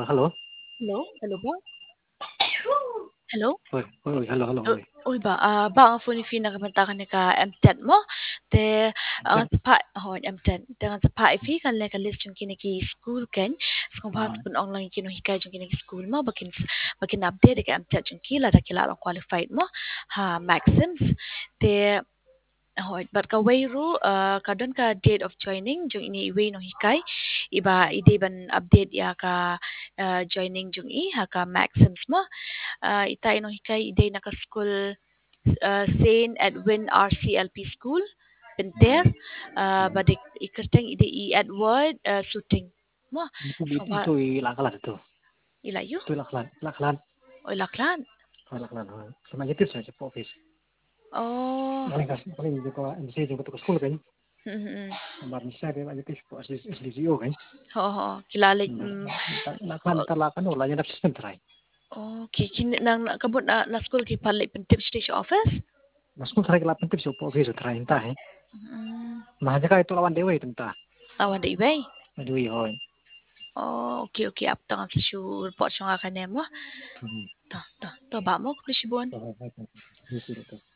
Hello. Hello ba? Hello? Oi, hello, hello, oi. Uy ba, ba ang phone fi nakamantakan ni ka M10 mo? Te ang Then, pa M10. Te ang pa fi kan le ka list yung kiniki school ken. Kung ba pun online kino hikay yung kiniki school mo bakin update ka M10 yung kila da kila ang qualified mo. Ha Maxims. Te but ka way ru kadon ka date of joining yung ini way no hikay iba ide ban update ya ka joining yung ha ka Maxims mo itay no hikay ide naka school Saint Edwin RCLP School Pinter badik ikerteng ide i Edward shooting mo itu ilakalan itu. ilayu Itu ilakalan. o laklan Ilakalan. Sama nyetir saja po office. oh Paling juga MC juga ke school kan. Bar bisa dia nyetir po SDGO kan. ho kilala Lakan wala yan system try. okay kin nang kabut na school ki palit Pinter station office Na school try kelapan tips po office try entah eh. Mahanya ka ito lawan dewa itu entah. awan da ibay Aduh hoy. oh okay aptang ang sa report siya nga kanemo to ba mo kulisibon Itu.